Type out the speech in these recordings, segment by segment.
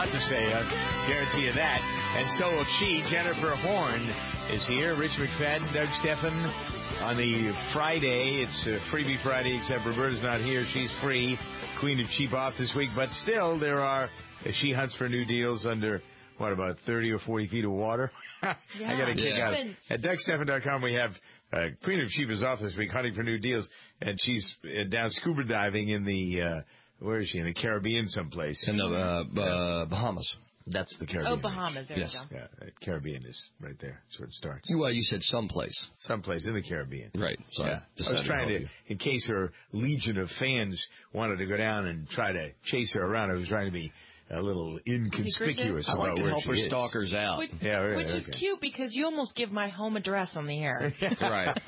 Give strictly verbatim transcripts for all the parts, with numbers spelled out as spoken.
lot to say. I guarantee you that. And so will she. Jennifer Horn is here. Rich McFadden, Doug Stephan. On the Friday, it's uh, Freebie Friday, except Roberta's not here. She's free. Queen of Cheap off this week. But still, there are, as she hunts for new deals under, what, about thirty or forty feet of water? Yeah, I got a kick yeah. out. At Doug Stephan dot com, we have uh, Queen of Cheap is off this week hunting for new deals. And she's uh, down scuba diving in the, uh, where is she? In the Caribbean someplace. In the uh, uh, Bahamas. That's the Caribbean. Oh, Bahamas. There yes. you go. Yeah, Caribbean is right there. That's where it starts. Well, you said someplace. Someplace in the Caribbean. Right. So yeah. I, I was trying to, in case her legion of fans wanted to go down and try to chase her around, I was trying to be a little inconspicuous I about like to where help she her is. stalkers out. Which, yeah, really, which is okay. cute because you almost give my home address on the air. Right.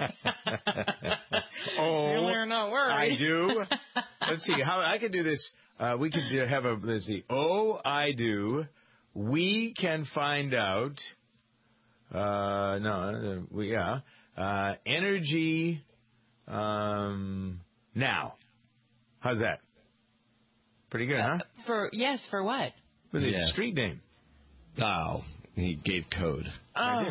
Oh, You're not worried. I do. Let's see how I could do this. Uh, we could do- have a let's see. Oh, I do. We can find out. Uh, no, uh, we yeah. Uh, energy. Um, now, how's that? Pretty good, huh? For yes, for what? With a Yeah. street name. Oh, he gave code. Oh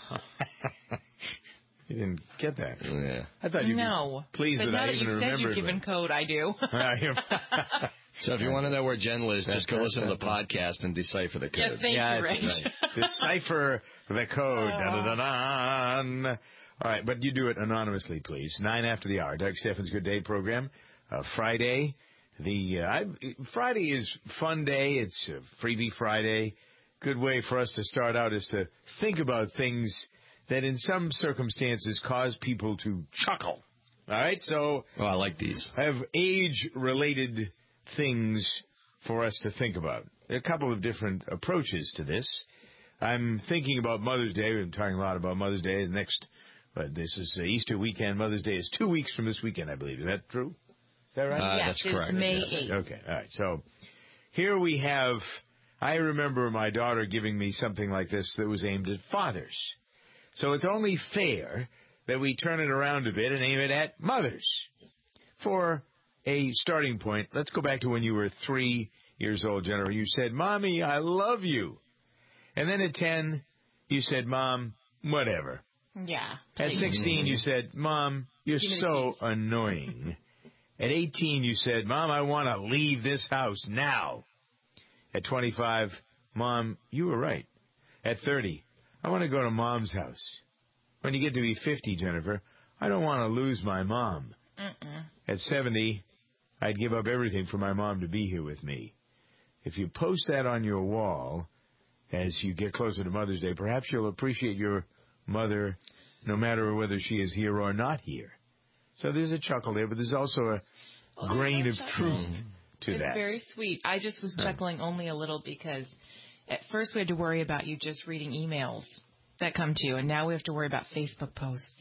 You didn't get that. Yeah. I thought you'd no. be pleased but that now I that even you've said remembered. you've given code, I do. So if you want to know where Jen lives, just go listen to the podcast and decipher the Yeah, code. thank Yeah, you, Rich. right. Decipher the code. Dun-dun-dun-dun. All right, but you do it anonymously, please. Nine after the hour. Doug Stephan's Good Day program. Uh, Friday. The uh, I, Friday is fun day. It's a freebie Friday. Good way for us to start out is to think about things that in some circumstances cause people to chuckle. All right, so Oh, I like these. I have age-related things for us to think about. There are a couple of different approaches to this. I'm thinking about Mother's Day. We've been talking a lot about Mother's Day. The next, but this is uh, Easter weekend. Mother's Day is two weeks from this weekend, I believe. Is that true? Is that right? Uh, yes, that's it's correct. May Yes. eighth. Okay, all right. So here we have, I remember my daughter giving me something like this that was aimed at fathers. So it's only fair that we turn it around a bit and aim it at mothers. For a starting point, let's go back to when you were three years old, Jennifer. You said, Mommy, I love you. And then at ten, you said, Mom, whatever. Yeah. At sixteen, you said, Mom, you're Give me the so keys. annoying. At eighteen, you said, Mom, I want to leave this house now. At twenty-five, Mom, you were right. At thirty, I want to go to Mom's house. When you get to be fifty, Jennifer, I don't want to lose my mom. Mm-mm. At seventy, I'd give up everything for my mom to be here with me. If you post that on your wall as you get closer to Mother's Day, perhaps you'll appreciate your mother no matter whether she is here or not here. So there's a chuckle there, but there's also a Oh, grain of there's a truth chuckle. to It's that. very sweet. I just was chuckling only a little because at first we had to worry about you just reading emails that come to you, and now we have to worry about Facebook posts.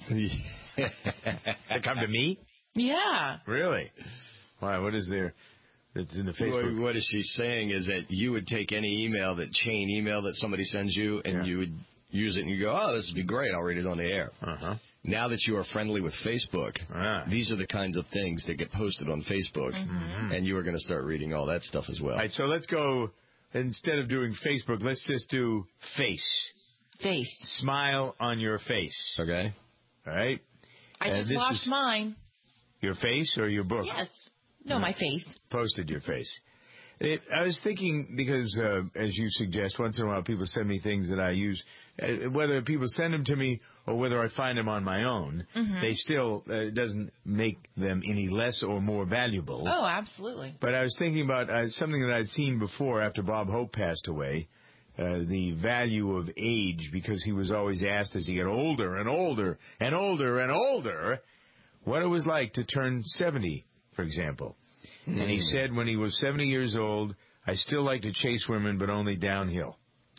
They come to me? Yeah. Really? Why? What is there that's in the Facebook? Well, what is she saying is that you would take any email, that chain email that somebody sends you, and Yeah. you would use it and you go, oh, this would be great. I'll read it on the air. Uh-huh. Now that you are friendly with Facebook, Ah. these are the kinds of things that get posted on Facebook, Mm-hmm. and you are going to start reading all that stuff as well. All right, so let's go, instead of doing Facebook, let's just do face. Face. Smile on your face. Okay? All right? I Uh, just this lost is- mine. Your face or your book? Yes. No, my face. Posted your face. It, I was thinking, because uh, as you suggest, once in a while people send me things that I use. Uh, whether people send them to me or whether I find them on my own, Mm-hmm. they still, uh, it doesn't make them any less or more valuable. Oh, absolutely. But I was thinking about uh, something that I'd seen before after Bob Hope passed away, uh, the value of age, because he was always asked as he got older and older and older and older, what it was like to turn seventy, for example. Mm. And he said when he was seventy years old, I still like to chase women, but only downhill.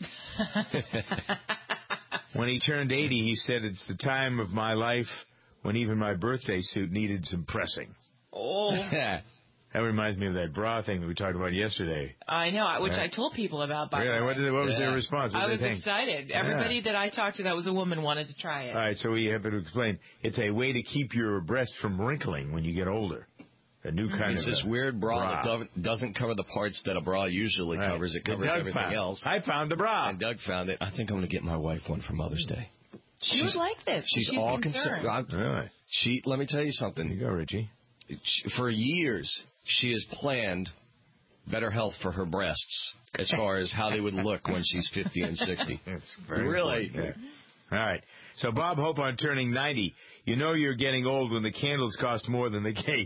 When he turned eighty, he said, it's the time of my life when even my birthday suit needed some pressing. Oh, That reminds me of that bra thing that we talked about yesterday. I know, which Right. I told people about. By Really? the way. What, did, what was Yeah. their response? What I did was they think? excited. Everybody that I talked to that was a woman wanted to try it. All right, so we have to explain. It's a way to keep your breast from wrinkling when you get older. A new kind it's of this weird bra, bra. that doesn't, doesn't cover the parts that a bra usually Right. covers. It That covers Doug everything found. else. I found the bra. And Doug found it. I think I'm going to get my wife one for Mother's Day. She would like this. She's, she's all concerned. concerned. Really? She, let me tell you something. There you go, Richie. She, for years, she has planned better health for her breasts as far as how they would look when she's fifty and sixty. It's very Really? important, yeah. All right. So Bob Hope on turning ninety. You know you're getting old when the candles cost more than the cake.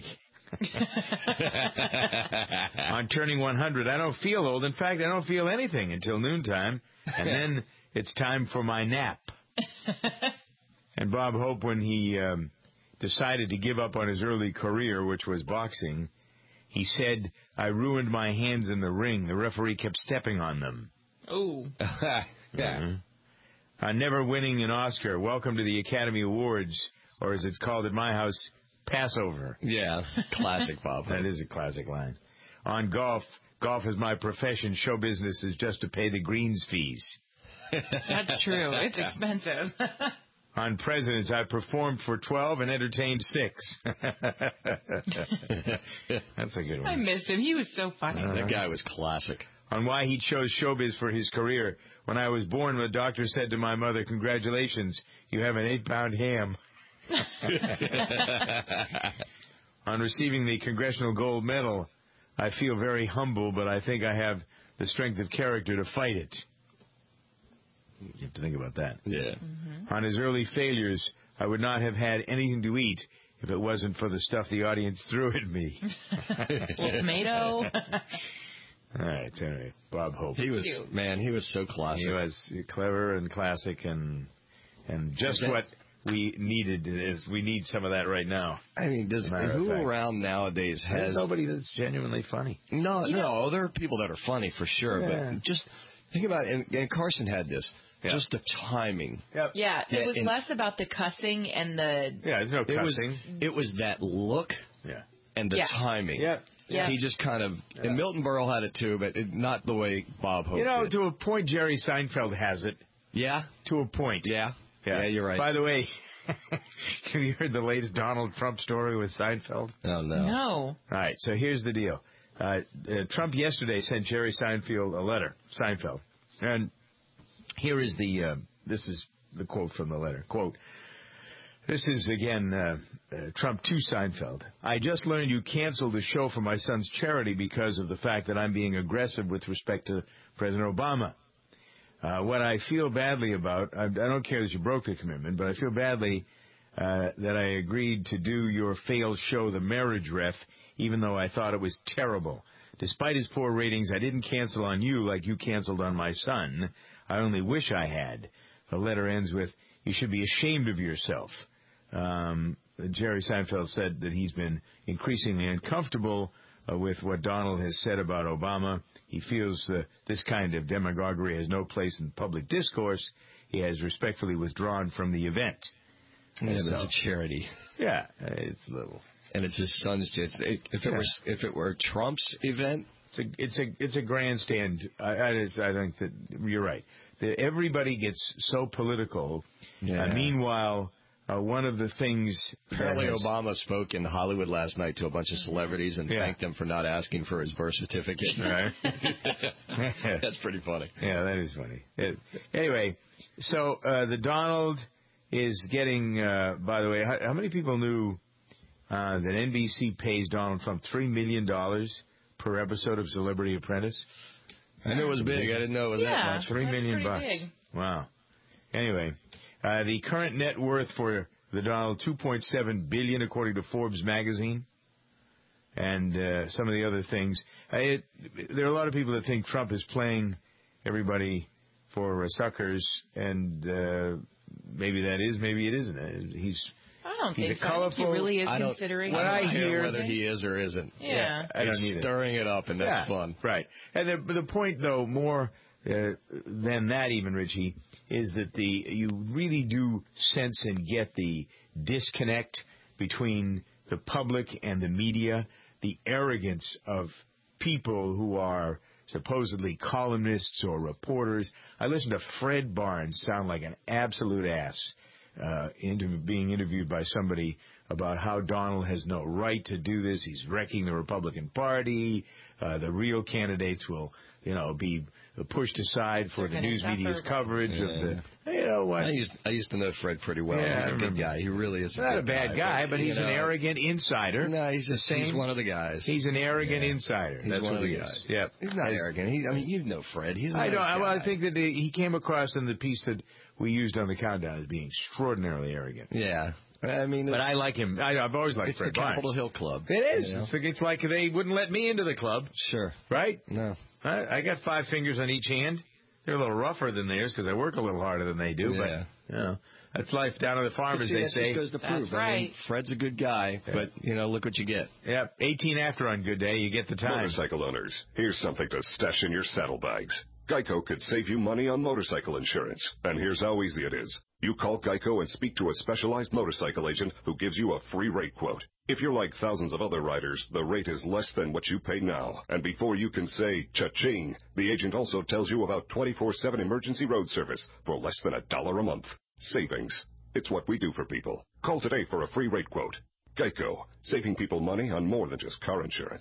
On turning one hundred, I don't feel old. In fact, I don't feel anything until noontime, and then it's time for my nap. And Bob Hope, when he um, decided to give up on his early career, which was boxing, he said, I ruined my hands in the ring. The referee kept stepping on them. Oh. yeah. Mm-hmm. Uh, never winning an Oscar. Welcome to the Academy Awards, or as it's called at my house, Passover. Yeah, classic Bob. That is a classic line. On golf, golf is my profession. Show business is just to pay the greens fees. That's true. It's expensive. On presidents, I performed for twelve and entertained six. That's a good one. I miss him. He was so funny. Uh, That guy was classic. On why he chose showbiz for his career. When I was born, the doctor said to my mother, congratulations, you have an eight-pound ham. On receiving the Congressional Gold Medal, I feel very humble, but I think I have the strength of character to fight it. You have to think about that. Yeah. Mm-hmm. On his early failures, I would not have had anything to eat if it wasn't for the stuff the audience threw at me. Little tomato. All right, all right. Bob Hope. He was, Cute. man, he was so classic. He was clever and classic, and and just that- what we needed is we need some of that right now. I mean, does Matter of who fact. around nowadays There's has nobody that's genuinely funny. no, You no. know- There are people that are funny for sure, Yeah. but just think about it. And, and Carson had this. Yeah. Just the timing. Yep. Yeah, it Yeah, was and- less about the cussing and the. Yeah, there's no It was cussing. it was that look Yeah. and the Yeah. timing. Yeah. Yeah. He just kind of and Milton Berle had it too, but it, not the way Bob Hope You know, did. to a point, Jerry Seinfeld has it. Yeah, To a point. yeah, yeah. You're right. By the way, have you heard the latest Donald Trump story with Seinfeld? oh no. No. All right, so here's the deal. Uh, uh, Trump yesterday sent Jerry Seinfeld a letter, Seinfeld, and here is the, uh, this is the quote from the letter. Quote, this is, again, uh, uh, Trump to Seinfeld. I just learned you canceled the show for my son's charity because of the fact that I'm being aggressive with respect to President Obama. Uh, what I feel badly about, I, I don't care that you broke the commitment, but I feel badly uh, that I agreed to do your failed show, The Marriage Ref, even though I thought it was terrible. Despite his poor ratings, I didn't cancel on you like you canceled on my son. I only wish I had. The letter ends with, you should be ashamed of yourself. Um, Jerry Seinfeld said that he's been increasingly uncomfortable uh, with what Donald has said about Obama. He feels uh, this kind of demagoguery has no place in public discourse. He has respectfully withdrawn from the event. Yeah, but So- it's a charity, Yeah, it's a little. and it's his son's. It's, it, if it Yeah. was if it were Trump's event, It's a it's a it's a grandstand. I I, just- I think that you're right. That everybody gets so political. Yeah. Uh, meanwhile, uh, one of the things apparently that has- Obama spoke in Hollywood last night to a bunch of celebrities and Yeah. thanked them for not asking for his birth certificate. Right. That's pretty funny. Yeah, that is funny. It- anyway, so uh, the Donald is getting. Uh, by the way, how, how many people knew uh, that N B C pays Donald Trump three million dollars per episode of Celebrity Apprentice? I knew it was big. I didn't know it was Yeah. that much. Three That's million pretty bucks. big. Wow. Anyway, uh, the current net worth for the Donald two point seven billion, according to Forbes magazine, and uh, some of the other things. Uh, it, there are a lot of people that think Trump is playing everybody for uh, suckers, and uh, maybe that is, maybe it isn't. Uh, He's I don't He's think a so. I think colorful- he really is I don't- considering. What I I don't care hear- whether he is or isn't. Yeah. I don't He's either. stirring it up, and that's Yeah, fun. Right. And the, the point, though, more uh, than that even, Richie, is that the you really do sense and get the disconnect between the public and the media, the arrogance of people who are supposedly columnists or reporters. I listened to Fred Barnes sound like an absolute ass uh, inter- being interviewed by somebody about how Donald has no right to do this. He's wrecking the Republican Party. Uh, the real candidates will, you know, be pushed aside for They're the news media's coverage yeah. of the. You know what? I used I used to know Fred pretty well. Yeah, he's I a good remember. guy. He really is. A Not good a bad guy, but, but he's you an know, arrogant insider. No, he's just same, he's one of the guys. He's an arrogant yeah. insider. He's That's one what of he the is. guys. Yep. He's not As, arrogant. He, I mean, you know Fred. He's a I nice don't. guy. Well, I think that he came across in the piece that we used on the countdown as being extraordinarily arrogant. Yeah. I mean, but I like him. I, I've always liked it's Fred the Barnes. Capitol Hill Club. It is. You know? It's, like, it's like they wouldn't let me into the club. Sure. Right? No. I, I got five fingers on each hand. They're a little rougher than theirs because I work a little harder than they do. Yeah. But, you know, that's life down at the farm, as see, they that say. just goes to prove. That's I right. mean, Fred's a good guy, yeah. but, you know, look what you get. Yep. eighteen after on good day, you get the time. Motorcycle owners, here's something to stash in your saddlebags. Geico could save you money on motorcycle insurance. And here's how easy it is. You call Geico and speak to a specialized motorcycle agent who gives you a free rate quote. If you're like thousands of other riders, the rate is less than what you pay now. And before you can say cha-ching, the agent also tells you about twenty-four seven emergency road service for less than a dollar a month. Savings. It's what we do for people. Call today for a free rate quote. Geico, saving people money on more than just car insurance.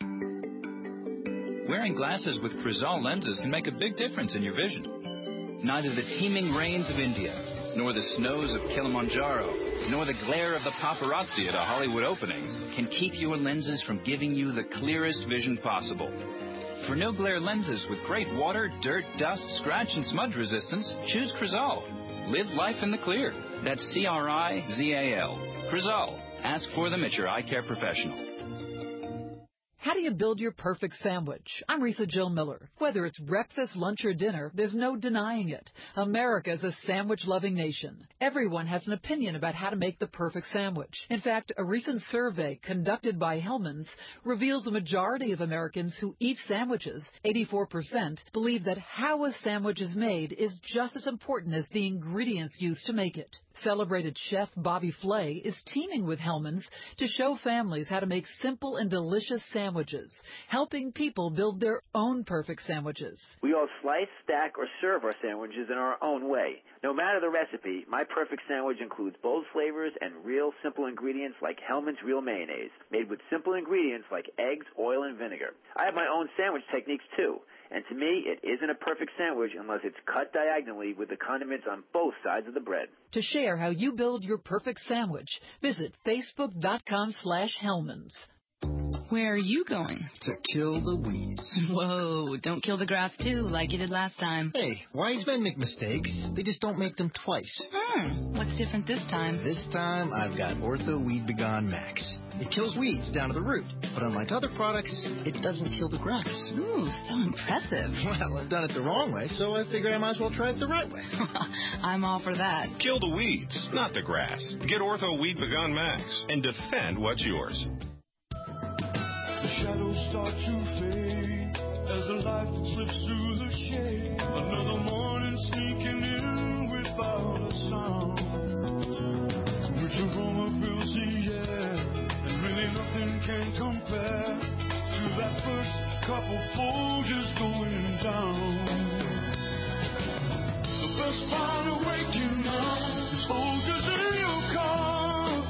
Wearing glasses with Crizal lenses can make a big difference in your vision. Neither the teeming rains of India, nor the snows of Kilimanjaro, nor the glare of the paparazzi at a Hollywood opening can keep your lenses from giving you the clearest vision possible. For no-glare lenses with great water, dirt, dust, scratch, and smudge resistance, choose Crizal. Live life in the clear. That's C R I Z A L. Crizal. Ask for them at your eye care professional. How do you build your perfect sandwich? I'm Risa Jill Miller. Whether it's breakfast, lunch, or dinner, there's no denying it. America is a sandwich-loving nation. Everyone has an opinion about how to make the perfect sandwich. In fact, a recent survey conducted by Hellmann's reveals the majority of Americans who eat sandwiches, eighty-four percent, believe that how a sandwich is made is just as important as the ingredients used to make it. Celebrated chef Bobby Flay is teaming with Hellmann's to show families how to make simple and delicious sandwiches, helping people build their own perfect sandwiches. We all slice, stack, or serve our sandwiches in our own way. No matter the recipe, my perfect sandwich includes bold flavors and real simple ingredients like Hellmann's Real Mayonnaise, made with simple ingredients like eggs, oil, and vinegar. I have my own sandwich techniques, too. And to me, it isn't a perfect sandwich unless it's cut diagonally with the condiments on both sides of the bread. To share how you build your perfect sandwich, visit facebook.com slash Hellmann's. Where are you going? To kill the weeds. Whoa, don't kill the grass too, like you did last time. Hey, wise men make mistakes. They just don't make them twice. Hmm, what's different this time? This time, I've got Ortho Weed Begone Max. It kills weeds down to the root, but unlike other products, it doesn't kill the grass. Ooh, so impressive. Well, I've done it the wrong way, so I figured I might as well try it the right way. I'm all for that. Kill the weeds, not the grass. Get Ortho Weed Begone Max and defend what's yours. The shadows start to fade as the light slips through the shade. Another morning sneaking in without a sound. Which aroma fills the air, and really nothing can compare to that first couple Folgers going down. The best part of waking up is Folgers in your car.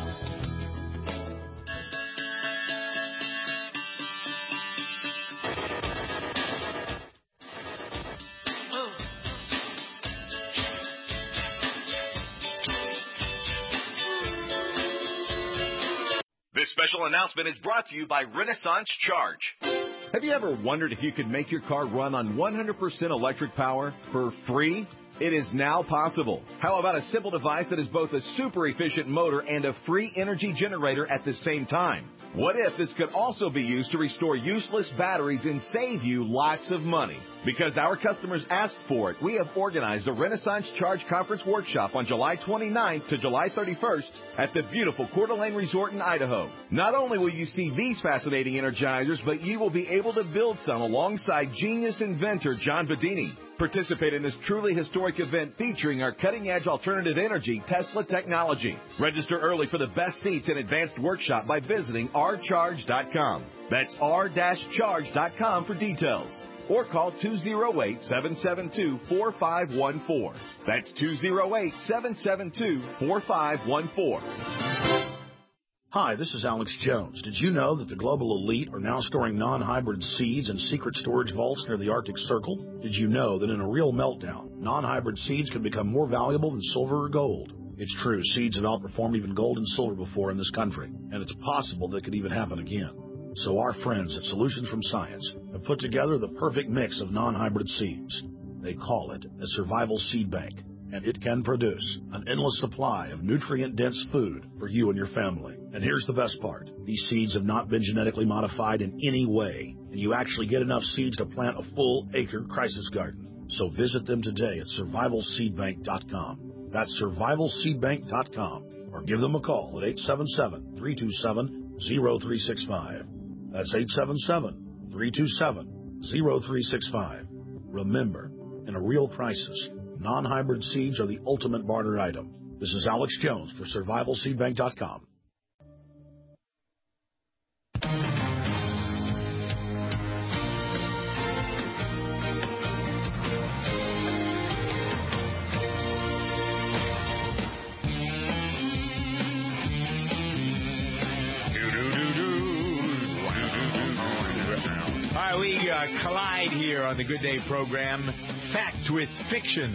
This special announcement is brought to you by Renaissance Charge. Have you ever wondered if you could make your car run on one hundred percent electric power for free? It is now possible. How about a simple device that is both a super efficient motor and a free energy generator at the same time? What if this could also be used to restore useless batteries and save you lots of money? Because our customers asked for it, we have organized a Renaissance Charge Conference Workshop on July twenty-ninth to July thirty-first at the beautiful Coeur d'Alene Resort in Idaho. Not only will you see these fascinating energizers, but you will be able to build some alongside genius inventor John Bedini. Participate in this truly historic event featuring our cutting-edge alternative energy Tesla technology. Register early for the best seats and advanced workshop by visiting r charge dot com. That's r charge dot com for details. or call two oh eight, seven seven two, four five one four. That's two oh eight, seven seven two, four five one four. Hi, this is Alex Jones. Did you know that the global elite are now storing non-hybrid seeds in secret storage vaults near the Arctic Circle? Did you know that in a real meltdown, non-hybrid seeds can become more valuable than silver or gold? It's true, seeds have outperformed even gold and silver before in this country, and it's possible that could even happen again. So our friends at Solutions from Science have put together the perfect mix of non-hybrid seeds. They call it a survival seed bank, and it can produce an endless supply of nutrient-dense food for you and your family. And here's the best part. These seeds have not been genetically modified in any way, and you actually get enough seeds to plant a full acre crisis garden. So visit them today at survival seed bank dot com. That's survival seed bank dot com, or give them a call at eight seven seven, three two seven, zero three six five. That's eight seven seven, three two seven, zero three six five. Remember, in a real crisis, non-hybrid seeds are the ultimate barter item. This is Alex Jones for survival seed bank dot com. All right, we uh, collide here on the Good Day program. Fact with fiction.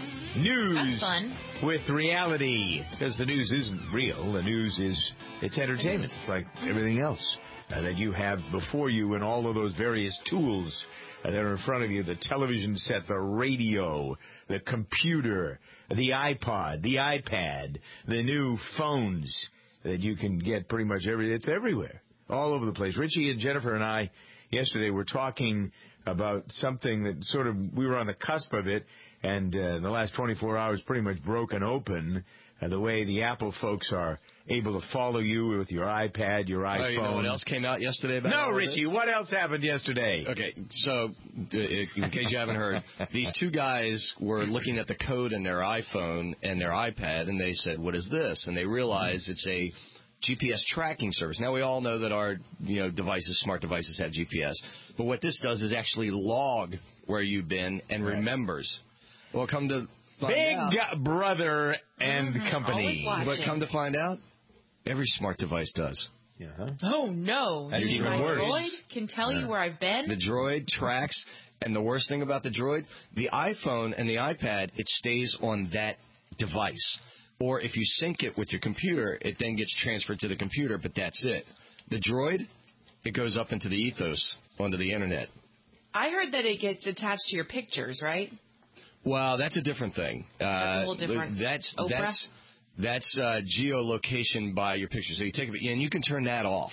News That's fun. with reality. Because the news isn't real. The news is, it's entertainment. It's like everything else uh, that you have before you and all of those various tools uh, that are in front of you. The television set, the radio, the computer, the iPod, the iPad, the new phones that you can get pretty much every. It's everywhere. All over the place. Richie and Jennifer and I yesterday were talking about something that sort of, we were on the cusp of it, and uh, the last twenty-four hours pretty much broken open, uh, the way the Apple folks are able to follow you with your iPad, your iPhone. Oh, you know what else came out yesterday about No, all Richie, this? what else happened yesterday? Okay, so uh, in case you haven't heard, these two guys were looking at the code in their iPhone and their iPad, and they said, what is this? And they realized it's a G P S tracking service. Now, we all know that our you know devices, smart devices, have G P S. But what this does is actually log where you've been and right. remembers. Well, come to find Big out, Brother and mm-hmm. Company. But come to find out, every smart device does. Yeah. Oh, no. That's you even my worse. droid can tell Yeah. you where I've been? The droid tracks, and the worst thing about the droid, the iPhone and the iPad, it stays on that device. Or if you sync it with your computer, it then gets transferred to the computer, but that's it. The droid, it goes up into the ethos, onto the Internet. I heard that it gets attached to your pictures, right? Well, that's a different thing. Uh, a little different. That's Oprah? that's that's uh, geolocation by your picture. So you take it, and you can turn that off.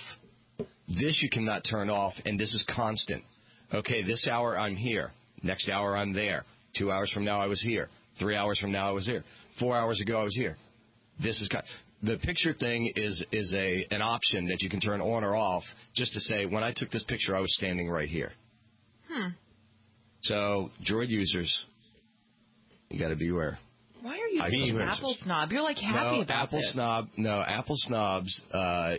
This you cannot turn off, and this is constant. Okay, this hour I'm here. Next hour I'm there. Two hours from now I was here. Three hours from now I was here. Four hours ago I was here. This is kind of, the picture thing is is a an option that you can turn on or off, just to say when I took this picture I was standing right here. Hmm. So droid users, you got to beware. Why are you such an Apple snob? You're like happy no, about Apple this. snob. No, Apple snobs. Uh,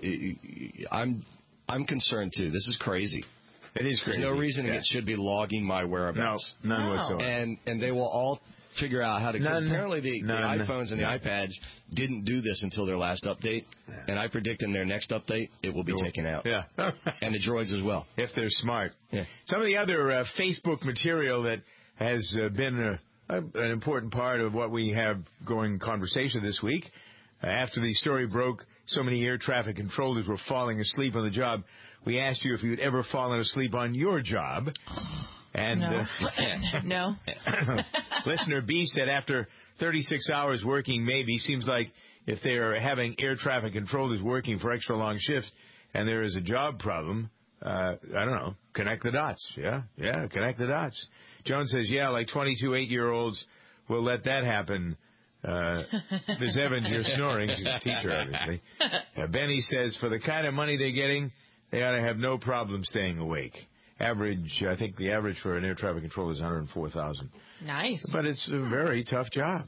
I'm I'm concerned too. This is crazy. It is crazy. There's no reason yeah. it should be logging my whereabouts. No, none no. whatsoever. And and they will all figure out how to. Because apparently the, the None. iPhones and the yeah. iPads didn't do this until their last update, yeah. and I predict in their next update it will be Cool. taken out. Yeah. And the droids as well. If they're smart. Yeah. Some of the other uh, Facebook material that has uh, been a, a, an important part of what we have going conversation this week. Uh, after the story broke, so many air traffic controllers were falling asleep on the job. We asked you if you'd ever fallen asleep on your job. And no. Uh, no. Listener B said after thirty-six hours working, maybe. Seems like if they are having air traffic controllers working for extra long shifts and there is a job problem, uh, I don't know, connect the dots. Yeah, yeah, connect the dots. Joan says, yeah, like twenty-two eight-year-olds will let that happen. Uh, Miz Evans, you're snoring. She's a teacher, obviously. Uh, Benny says, for the kind of money they're getting, they ought to have no problem staying awake. Average, I think the average for an air traffic controller is one hundred four thousand dollars. Nice. But it's a very tough job.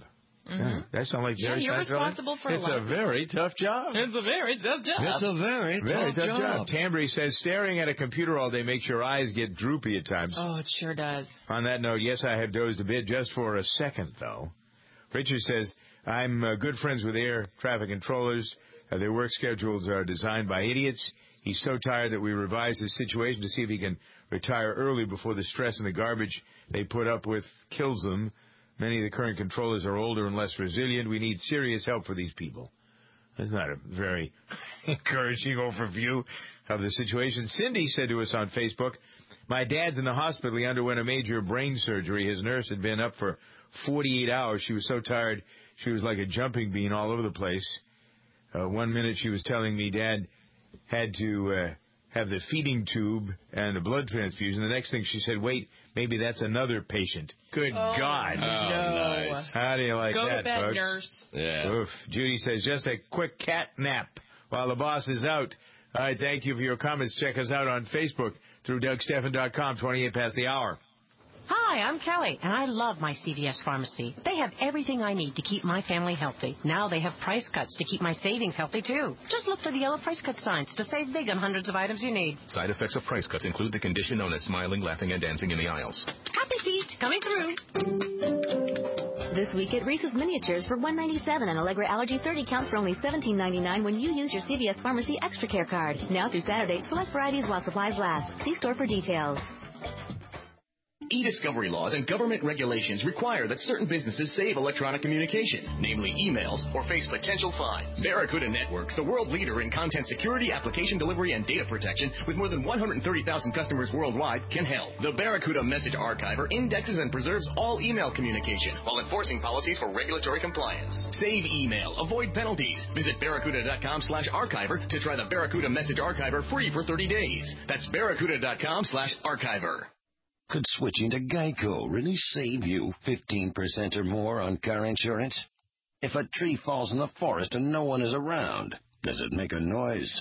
Mm-hmm. That sounds like Jerry Yeah, you're Seinfeld. responsible for a It's lot a of very tough job. It's a very tough job. It's a very, Very tough, tough job. job. Tambry says, staring at a computer all day makes your eyes get droopy at times. Oh, it sure does. On that note, yes, I have dozed a bit just for a second, though. Richard says, I'm uh, good friends with air traffic controllers. Uh, their work schedules are designed by idiots. He's so tired that we revised his situation to see if he can retire early before the stress and the garbage they put up with kills them. Many of the current controllers are older and less resilient. We need serious help for these people. That's not a very encouraging overview of the situation. Cindy said to us on Facebook, my dad's in the hospital. He underwent a major brain surgery. His nurse had been up for forty-eight hours. She was so tired, she was like a jumping bean all over the place. Uh, one minute she was telling me Dad had to uh, have the feeding tube and a blood transfusion. The next thing she said, wait, maybe that's another patient. Good oh, God. Oh, no. nice. How do you like Go that, to bed, folks? nurse. Yeah. Oof. Judy says, just a quick cat nap while the boss is out. All right, thank you for your comments. Check us out on Facebook through Doug Stephan dot com, twenty-eight past the hour. Hi, I'm Kelly, and I love my C V S Pharmacy. They have everything I need to keep my family healthy. Now they have price cuts to keep my savings healthy, too. Just look for the yellow price cut signs to save big on hundreds of items you need. Side effects of price cuts include the condition known as smiling, laughing, and dancing in the aisles. Happy feet coming through. This week at Reese's Miniatures for one ninety-seven and Allegra Allergy thirty count for only seventeen ninety-nine when you use your C V S Pharmacy Extra Care card. Now through Saturday, select varieties while supplies last. See store for details. E-discovery laws and government regulations require that certain businesses save electronic communication, namely emails, or face potential fines. Barracuda Networks, the world leader in content security, application delivery, and data protection, with more than one hundred thirty thousand customers worldwide, can help. The Barracuda Message Archiver indexes and preserves all email communication while enforcing policies for regulatory compliance. Save email, avoid penalties. Visit barracuda.com slash archiver to try the Barracuda Message Archiver free for thirty days. That's barracuda.com slash archiver. Could switching to Geico really save you fifteen percent or more on car insurance? If a tree falls in the forest and no one is around, does it make a noise?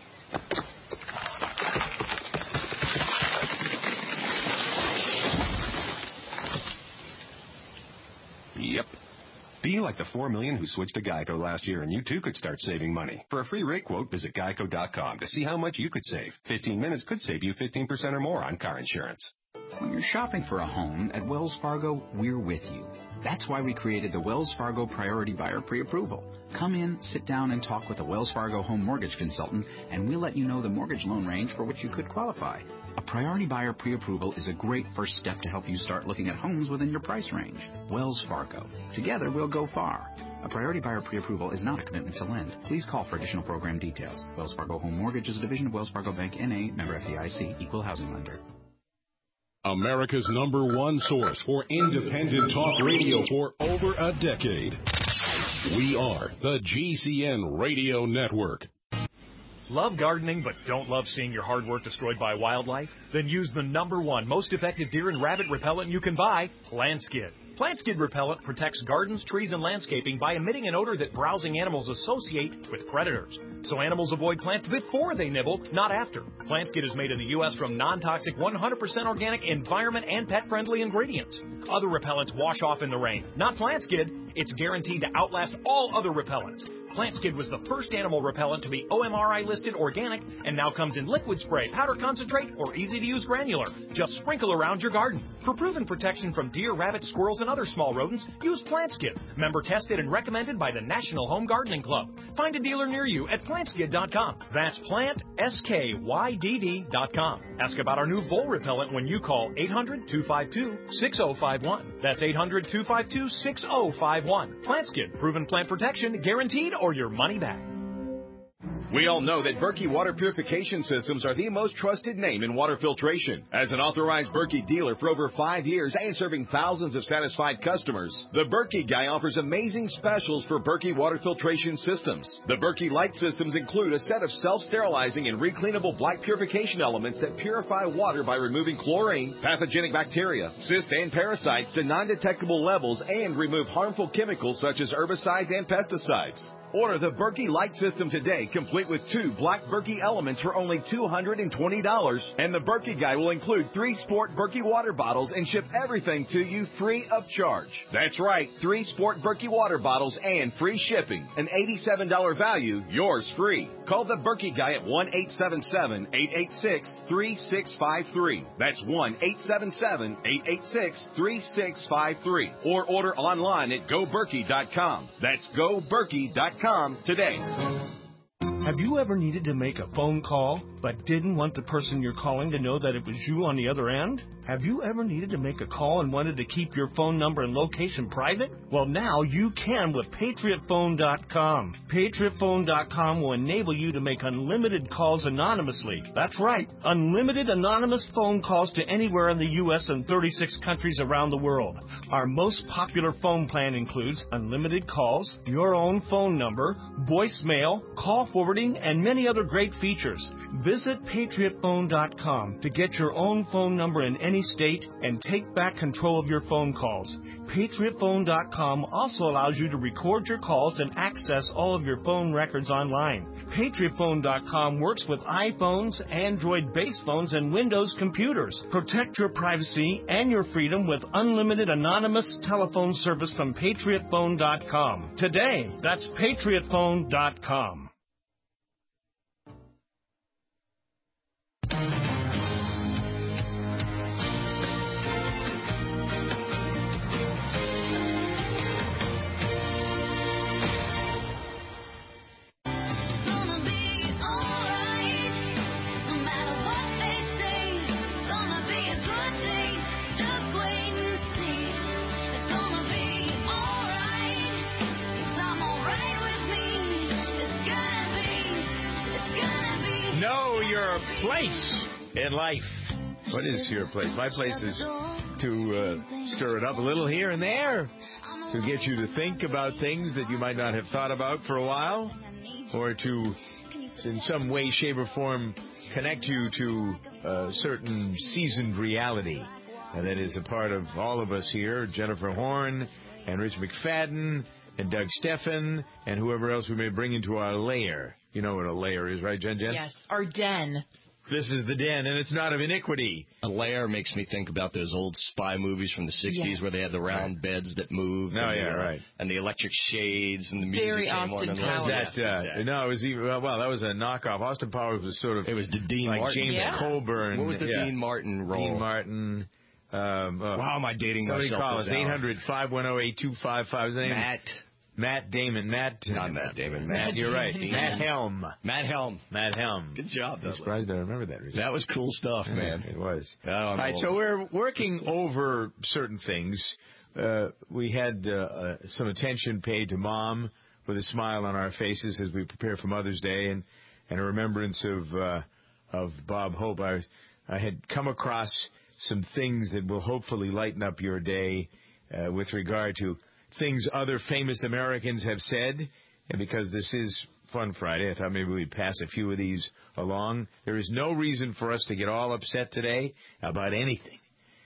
Yep. Be like the four million who switched to Geico last year, and you too could start saving money. For a free rate quote, visit geico dot com to see how much you could save. fifteen minutes could save you fifteen percent or more on car insurance. When you're shopping for a home, at Wells Fargo, we're with you. That's why we created the Wells Fargo Priority Buyer Pre-Approval. Come in, sit down, and talk with a Wells Fargo home mortgage consultant, and we'll let you know the mortgage loan range for which you could qualify. A Priority Buyer Pre-Approval is a great first step to help you start looking at homes within your price range. Wells Fargo. Together, we'll go far. A Priority Buyer Pre-Approval is not a commitment to lend. Please call for additional program details. Wells Fargo Home Mortgage is a division of Wells Fargo Bank, N A, member F D I C, equal housing lender. America's number one source for independent talk radio for over a decade. We are the G C N Radio Network. Love gardening but don't love seeing your hard work destroyed by wildlife? Then use the number one most effective deer and rabbit repellent you can buy, PlantSkid. PlantSkid repellent protects gardens, trees, and landscaping by emitting an odor that browsing animals associate with predators. So animals avoid plants before they nibble, not after. PlantSkid is made in the U S from non-toxic, one hundred percent organic, environment, and pet-friendly ingredients. Other repellents wash off in the rain. Not PlantSkid. It's guaranteed to outlast all other repellents. PlantSkid was the first animal repellent to be O M R I listed organic and now comes in liquid spray, powder concentrate, or easy-to-use granular. Just sprinkle around your garden. For proven protection from deer, rabbits, squirrels, and other small rodents, use PlantSkid. Member tested and recommended by the National Home Gardening Club. Find a dealer near you at plant skid dot com. That's plant s k y d d dot com. Ask about our new vole repellent when you call eight hundred, two five two, six oh five one. That's eight hundred, two five two, six oh five one. PlantSkid. Proven plant protection, guaranteed, or your money back. We all know that Berkey water purification systems are the most trusted name in water filtration. As an authorized Berkey dealer for over five years and serving thousands of satisfied customers, the Berkey Guy offers amazing specials for Berkey water filtration systems. The Berkey Light systems include a set of self-sterilizing and recleanable black purification elements that purify water by removing chlorine, pathogenic bacteria, cysts, and parasites to non-detectable levels and remove harmful chemicals such as herbicides and pesticides. Order the Berkey Light System today, complete with two black Berkey elements for only two hundred twenty dollars. And the Berkey Guy will include three Sport Berkey water bottles and ship everything to you free of charge. That's right, three Sport Berkey water bottles and free shipping. An eighty-seven dollars value, yours free. Call the Berkey Guy at one eight seven seven, eight eight six, three six five three. That's one eight seven seven, eight eight six, three six five three. Or order online at go berkey dot com. That's go berkey dot com today. Have you ever needed to make a phone call but didn't want the person you're calling to know that it was you on the other end? Have you ever needed to make a call and wanted to keep your phone number and location private? Well, now you can with Patriot Phone dot com. Patriot Phone dot com will enable you to make unlimited calls anonymously. That's right, unlimited anonymous phone calls to anywhere in the U S and thirty-six countries around the world. Our most popular phone plan includes unlimited calls, your own phone number, voicemail, call forwarding, and many other great features. Visit Patriot Phone dot com to get your own phone number in any state and take back control of your phone calls. Patriot Phone dot com also allows you to record your calls and access all of your phone records online. Patriot Phone dot com works with iPhones, Android base phones, and Windows computers. Protect your privacy and your freedom with unlimited anonymous telephone service from Patriot Phone dot com. Today, that's Patriot Phone dot com. Know your place in life. What is your place? My place is to uh, stir it up a little here and there, to get you to think about things that you might not have thought about for a while, or to, in some way, shape, or form, connect you to a certain seasoned reality. And that is a part of all of us here, Jennifer Horn and Rich McFadden and Doug Steffen and whoever else we may bring into our lair. You know what a lair is, right, Jen Jen? Yes, our den. This is the den, and it's not of iniquity. A lair makes me think about those old spy movies from the sixties Yeah. where they had the round beds that moved. Oh, and yeah, the, right. And the electric shades and the music Very came Austin on. and Powers. Was that, uh, exactly. No, it was even, well, that was a knockoff. Austin Powers was sort of... It was the Dean like Martin. James Yeah. Colburn. What was the yeah. Dean Martin role? Dean Martin. Um, uh, Wow, am I dating somebody myself call this us, hour. eight hundred, five one zero, eight two five five. His name is Matt. Matt Damon. Matt. Not Matt Damon. Matt, Matt you're right. Damon. Matt Helm. Matt Helm. Matt Helm. Good job, I'm Douglas. surprised I remember that. Recently. That was cool stuff, Yeah, man. It was. I don't know. All right, so we're working over certain things. Uh, we had uh, uh, some attention paid to Mom with a smile on our faces as we prepare for Mother's Day, and, and a remembrance of uh, of Bob Hope. I, I had come across some things that will hopefully lighten up your day uh, with regard to things other famous Americans have said. And because this is Fun Friday, I thought maybe we'd pass a few of these along. There is no reason for us to get all upset today about anything.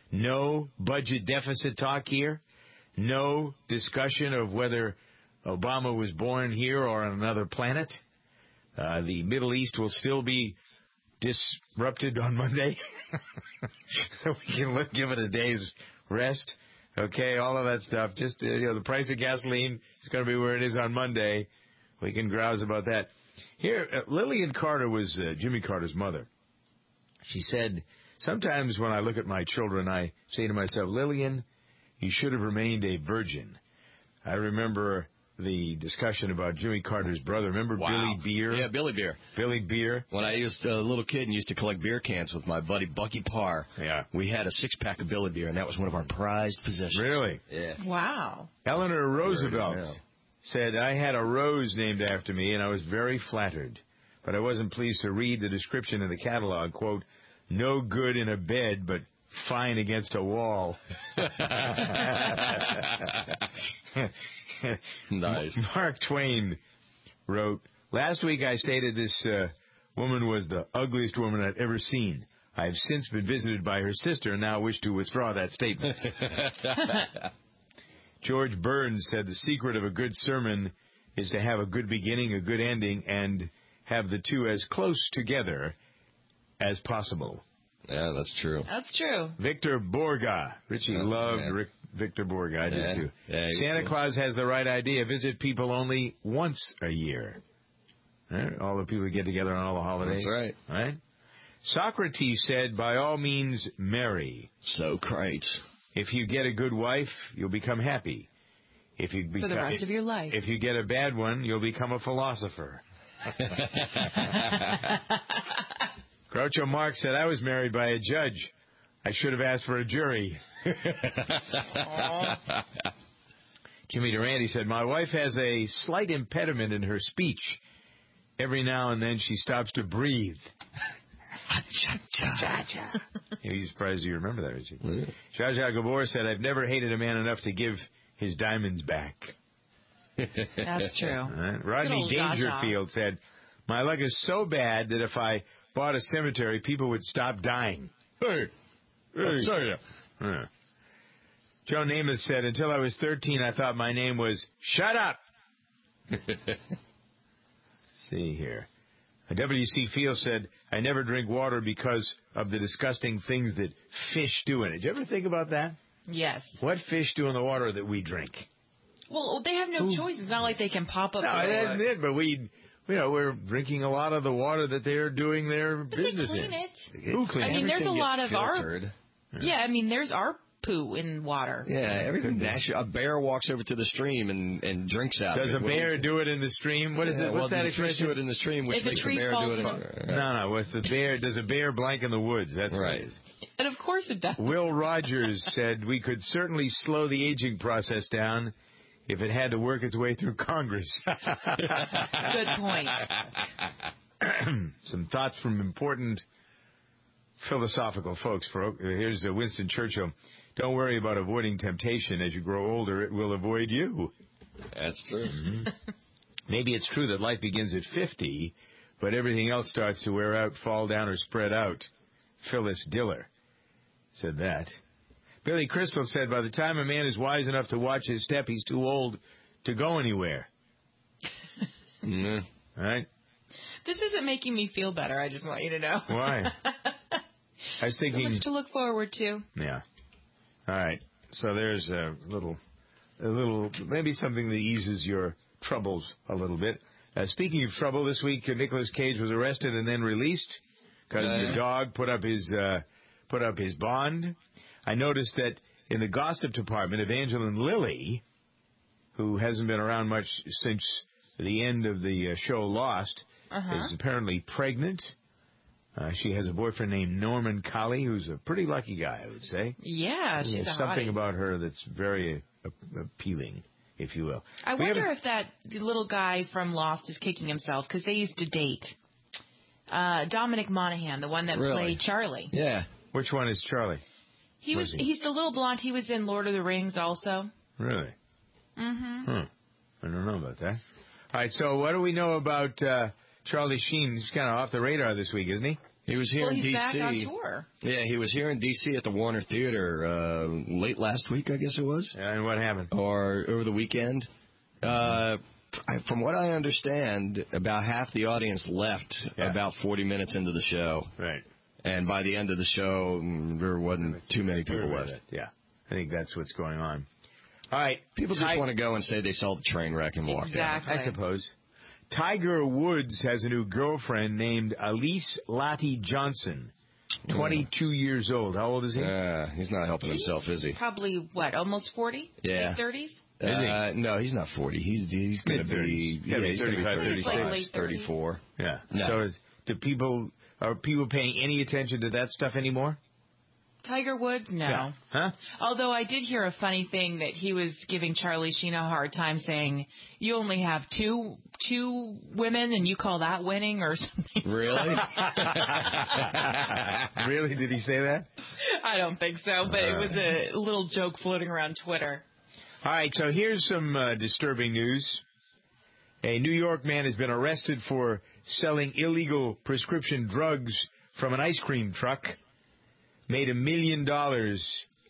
No budget deficit talk here. No discussion of whether Obama was born here or on another planet. Uh, the Middle East will still be disrupted on Monday. So we can look, give it a day's rest. Okay, all of that stuff. Just, uh, you know, the price of gasoline is going to be where it is on Monday. We can grouse about that. Here, uh, Lillian Carter was uh, Jimmy Carter's mother. She said, sometimes when I look at my children, I say to myself, Lillian, you should have remained a virgin. I remember the discussion about Jimmy Carter's brother. Remember Wow. Billy Beer? Yeah, Billy Beer. Billy Beer. When I used to, a little kid and used to collect beer cans with my buddy Bucky Parr, yeah, we had a six-pack of Billy Beer, and that was one of our prized possessions. Really? Yeah. Wow. Eleanor Roosevelt There it is now. said, I had a rose named after me, and I was very flattered. But I wasn't pleased to read the description in the catalog, quote, no good in a bed, but fine against a wall. Nice. Mark Twain wrote, last week I stated this uh, woman was the ugliest woman I'd ever seen. I have since been visited by her sister and now wish to withdraw that statement. George Burns said the secret of a good sermon is to have a good beginning, a good ending, and have the two as close together as possible. Yeah, that's true. That's true. Victor Borga. Richie Oh, loved man. Rick, Victor Borga. I Yeah. did too. Yeah, he was Santa cool. Claus has the right idea. Visit people only once a year. Right? All the people get together on all the holidays. That's right. Right? Socrates said, by all means, marry. So great. If you get a good wife, you'll become happy. If you For the become, rest of your life. If you get a bad one, you'll become a philosopher. Groucho Marx said, I was married by a judge. I should have asked for a jury. Jimmy Durante said, my wife has a slight impediment in her speech. Every now and then she stops to breathe. You're surprised you remember that, Richie. Yeah. Zsa Zsa Gabor said, I've never hated a man enough to give his diamonds back. That's true. Right. Rodney Good old Zsa Zsa. Dangerfield said, my luck is so bad that if I bought a cemetery, people would stop dying. Hey, hey. Sorry. Yeah. Joe Namath said, until I was thirteen, I thought my name was Shut Up. See here. W C Field said, I never drink water because of the disgusting things that fish do in it. Did you ever think about that? Yes. What fish do in the water that we drink? Well, they have no choice. It's not like they can pop up. No, the that's it. But we, you know, we're drinking a lot of the water that they're doing their But business they clean in. it. Who cleans I mean, it? there's a lot of filtered. our. Yeah, I mean, there's our poo in water. Yeah, everything natural. A bear walks over to the stream and, and drinks out Does of it. a bear do it in the stream? What is Yeah, it? What's well, that the fish expression? do it in the stream, which If a makes tree the bear do falls it. in In, No, no. With the bear, does a bear blank in the woods? That's Right. what it is. And of course it does. Will Rogers said we could certainly slow the aging process down if it had to work its way through Congress. Good point. Some thoughts from important philosophical folks. For here's uh, Winston Churchill. Don't worry about avoiding temptation. As you grow older, it will avoid you. That's true. Mm-hmm. Maybe it's true that life begins at fifty, but everything else starts to wear out, fall down, or spread out. Phyllis Diller said that. Billy Crystal said, by the time a man is wise enough to watch his step, he's too old to go anywhere. Mm. Right? This isn't making me feel better. I just want you to know. Why? I was thinking. So much to look forward to. Yeah. All right. So there's a little, a little, maybe something that eases your troubles a little bit. Uh, speaking of trouble, this week uh, Nicolas Cage was arrested and then released because Uh, the dog put up his uh, put up his bond. I noticed that in the gossip department, Evangeline Lilly, who hasn't been around much since the end of the uh, show Lost, Uh-huh. is apparently pregnant. Uh, she has a boyfriend named Norman Colley, who's a pretty lucky guy, I would say. Yeah, she's There's a something hottie. about her that's very uh, appealing, if you will. I We wonder haven't- if that little guy from Lost is kicking himself because they used to date. Uh, Dominic Monaghan, the one that Really? played Charlie. Yeah. Which one is Charlie? He was. Was he? He's the little blonde. He was in Lord of the Rings also. Really? Mm-hmm. Huh. I don't know about that. All right, so what do we know about uh, Charlie Sheen? He's kind of off the radar this week, isn't he? He was here Well, in he's D C. back on tour. Yeah, he was here in D C at the Warner Theater uh, late last week, I guess it was. Yeah, and what happened? Or over the weekend. Uh, I, from what I understand, about half the audience left Yeah. about forty minutes into the show. Right. And by the end of the show, mm, there wasn't too many people left. Yeah, I think that's what's going on. All right. People just Ti- want to go and say they saw the train wreck and walk Exactly. I suppose. Tiger Woods has a new girlfriend named Elise Lottie Johnson, twenty-two years old. How old is he? out. Uh, he's not helping himself, is he? Probably what? Almost forty? Yeah. Late thirties? Uh, no, he's not forty. He's he's going to be, Mid-thirties. Gotta be yeah, he's gonna be thirty-five, thirty-six, thirty-six. Late thirties. thirty-four. Yeah. No. So is, do people are people paying any attention to that stuff anymore? Tiger Woods? No. Yeah. Huh? Although I did hear a funny thing that he was giving Charlie Sheen a hard time saying, you only have two two women and you call that winning or something. Really? Really? Did he say that? I don't think so, but it was a little joke floating around Twitter. All right, so here's some uh, disturbing news. A New York man has been arrested for selling illegal prescription drugs from an ice cream truck. Made a million dollars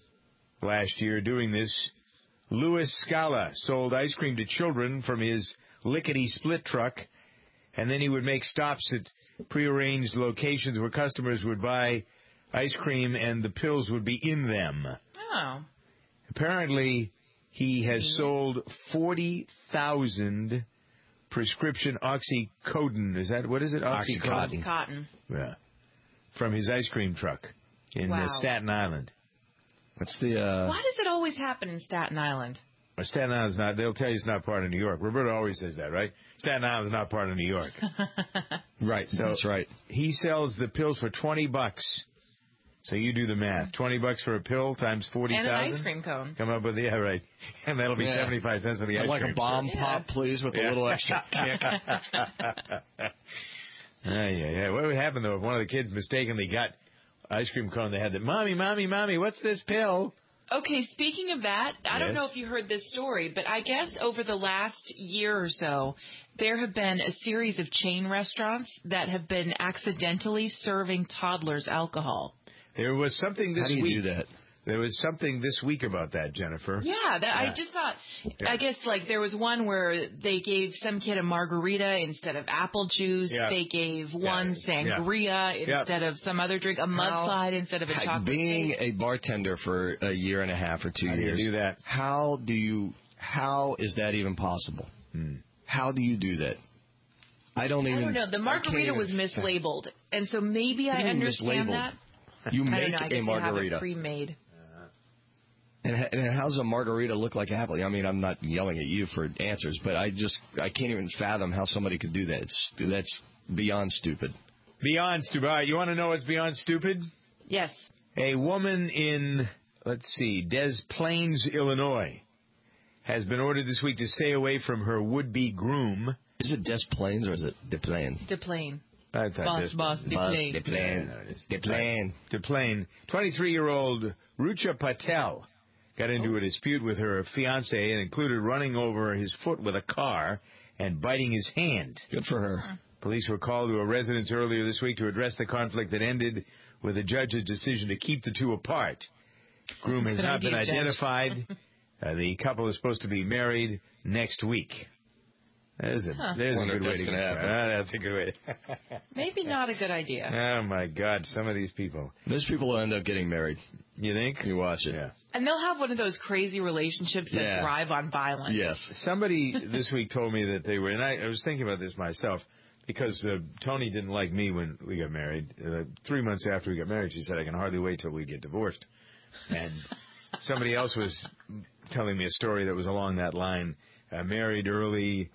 last year doing this. Louis Scala sold ice cream to children from his lickety-split truck, and then he would make stops at prearranged locations where customers would buy ice cream and the pills would be in them. Oh. Apparently, he has sold forty thousand prescription oxycodone. Is that, what is it? Oxycontin. Oxycontin. Yeah. From his ice cream truck in Wow. uh, Staten Island. What's the, uh... Why does it always happen in Staten Island? Well, Staten Island's not, they'll tell you it's not part of New York. Roberto always says that, right? Staten Island's not part of New York. Right, so that's right. He sells the pills for twenty bucks. So you do the math. twenty bucks for a pill times forty thousand. And an ice cream cone. Come up with, yeah, right. And that'll be Yeah. seventy-five cents for the ice Like cream. a bomb sir. pop, please, with Yeah. a little extra kick. Yeah, yeah, yeah. What would happen, though, if one of the kids mistakenly got ice cream cone? They had the, Mommy, Mommy, Mommy, what's this pill? Okay, speaking of that, I don't Yes. know if you heard this story, but I guess over the last year or so, there have been a series of chain restaurants that have been accidentally serving toddlers alcohol. There was something this How do you week. do that? There was something this week about that, Jennifer. Yeah, that, I Yeah. just thought, Yeah. I guess like there was one where they gave some kid a margarita instead of apple juice. Yeah. They gave one Yeah. sangria Yeah. instead of some other drink, a mudslide instead of a How- chocolate Being cake. a bartender for a year and a half or two How do you years. do that? How do you, how is that even possible? Hmm. How do you do that? I don't I even. don't know. The I can't margarita even- was mislabeled, and so maybe What I do you mean understand mislabeled? that. You I don't make know. I a guess you have margarita. it pre-made. And, h- and how does a margarita look like apple? I mean, I'm not yelling at you for answers, but I just I can't even fathom how somebody could do that. It's, that's beyond stupid. Beyond stupid. All right, you want to know what's beyond stupid? Yes. A woman in, let's see, Des Plaines, Illinois, has been ordered this week to stay away from her would-be groom. Is it Des Plaines or is it Des Plaines? Des Plaines. I thought Boss, Des boss, Des Plaines. Des Plaines. Des Plaines. Des Plaines. twenty-three-year-old Rucha Patel got into a dispute with her fiancé and included running over his foot with a car and biting his hand. Good for her. Police were called to a residence earlier this week to address the conflict that ended with a judge's decision to keep the two apart. Groom has Good not idea, been Judge. identified. Uh, the couple is supposed to be married next week. There's a, Huh. there's a Wonder good if way that's to gonna get happen. started. Ah, that's a good way. Maybe not a good idea. Oh, my God, some of these people. Those people will end up getting married. You think? You watch it. Yeah. And they'll have one of those crazy relationships that Yeah. thrive on violence. Yes. Somebody this week told me that they were, and I, I was thinking about this myself, because uh, Tony didn't like me when we got married. Uh, three months after we got married, she said, I can hardly wait till we get divorced. And somebody else was telling me a story that was along that line. Uh, married early,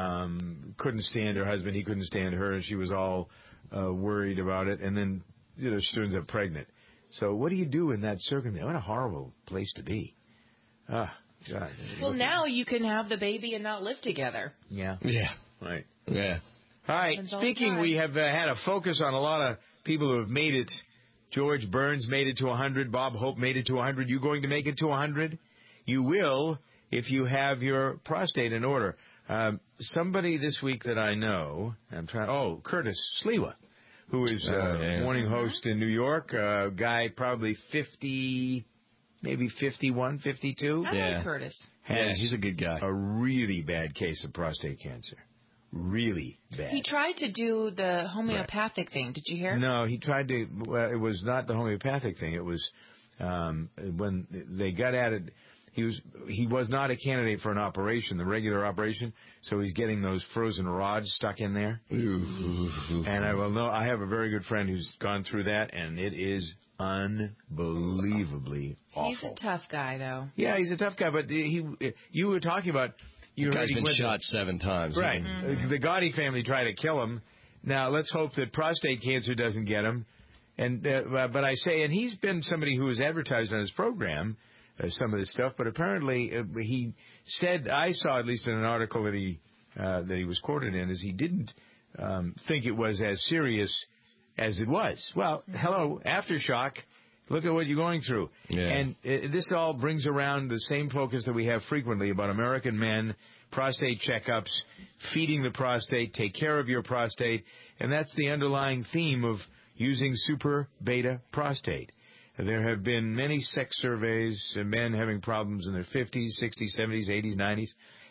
um, couldn't stand her husband, he couldn't stand her, and she was all uh, worried about it. And then, you know, she turns up pregnant. So what do you do in that circumstance? What a horrible place to be. Ah, God. Well, now you can have the baby and not live together. Yeah. Yeah. Right. Yeah. All right. Happens all the Speaking, time. we have uh, had a focus on a lot of people who have made it. George Burns made it to one hundred. Bob Hope made it to one hundred. You going to make it to one hundred? You will if you have your prostate in order. Um, somebody this week that I know, I'm trying. Oh, Curtis Sliwa, who is uh, Oh, yeah. morning host in New York. Uh, guy probably fifty, maybe fifty-one, fifty-two. I Yeah. like Curtis. Yeah, Has he's a good guy. a really bad case of prostate cancer. Really bad. He tried to do the homeopathic thing. Did you hear? No, he tried to. Well, it was not the homeopathic thing. It was um, when they got at it. He was he was not a candidate for an operation, the regular operation. So he's getting those frozen rods stuck in there. And I will know. I have a very good friend who's gone through that, and it is unbelievably awful. He's a tough guy, though. Yeah, he's a tough guy. But he, you were talking about. You The heard guy's he been went to- shot seven times. Right. Mm-hmm. The Gotti family tried to kill him. Now, let's hope that prostate cancer doesn't get him. And uh, But I say, and he's been somebody who has advertised on his program uh, some of this stuff, but apparently uh, he said, I saw at least in an article that he uh, that he was quoted in, is he didn't um, think it was as serious as it was. Well, hello, aftershock. Look at what you're going through. Yeah. And uh, this all brings around the same focus that we have frequently about American men, prostate checkups, feeding the prostate, take care of your prostate, and that's the underlying theme of using Super Beta Prostate. There have been many sex surveys of men having problems in their fifties, sixties, seventies, eighties, nineties,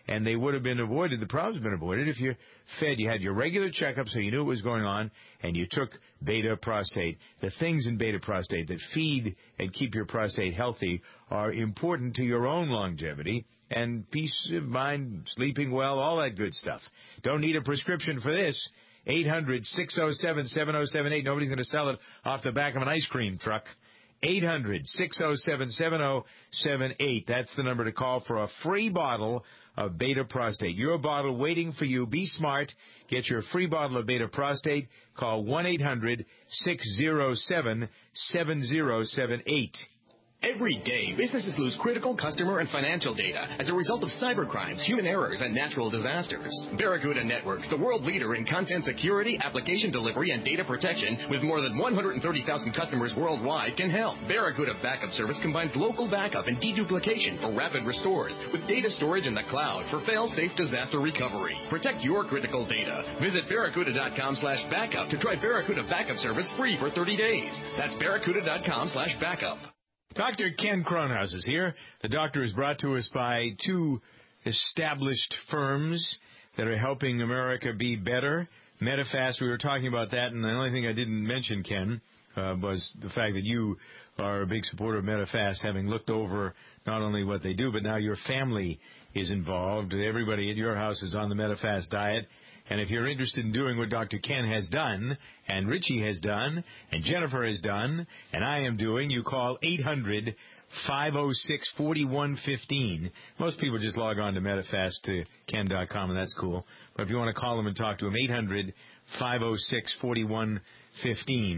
and they would have been avoided. The problem's been avoided if you fed, you had your regular checkup so you knew what was going on, and you took beta prostate. The things in beta prostate that feed and keep your prostate healthy are important to your own longevity and peace of mind, sleeping well, all that good stuff. Don't need a prescription for this. eight hundred, six oh seven, seven oh seven eight. Nobody's going to sell it off the back of an ice cream truck. eight hundred, six oh seven, seven oh seven eight. That's the number to call for a free bottle of Beta Prostate. Your bottle waiting for you. Be smart. Get your free bottle of Beta Prostate. Call one eight hundred, six oh seven, seven oh seven eight. Every day, businesses lose critical customer and financial data as a result of cybercrimes, human errors, and natural disasters. Barracuda Networks, the world leader in content security, application delivery, and data protection, with more than one hundred thirty thousand customers worldwide, can help. Barracuda Backup Service combines local backup and deduplication for rapid restores with data storage in the cloud for fail-safe disaster recovery. Protect your critical data. Visit barracuda.com slash backup to try Barracuda Backup Service free for thirty days. That's barracuda.com slash backup. Doctor Ken Kronhaus is here. The doctor is brought to us by two established firms that are helping America be better. Medifast, we were talking about that, and the only thing I didn't mention, Ken, uh, was the fact that you are a big supporter of Medifast, having looked over not only what they do, but now your family is involved. Everybody at your house is on the Medifast diet. And if you're interested in doing what Doctor Ken has done, and Richie has done, and Jennifer has done, and I am doing, you call eight hundred, five oh six, four one one five. Most people just log on to Medifast to ken dot com, and that's cool. But if you want to call them and talk to them, eight hundred, five oh six, four one one five.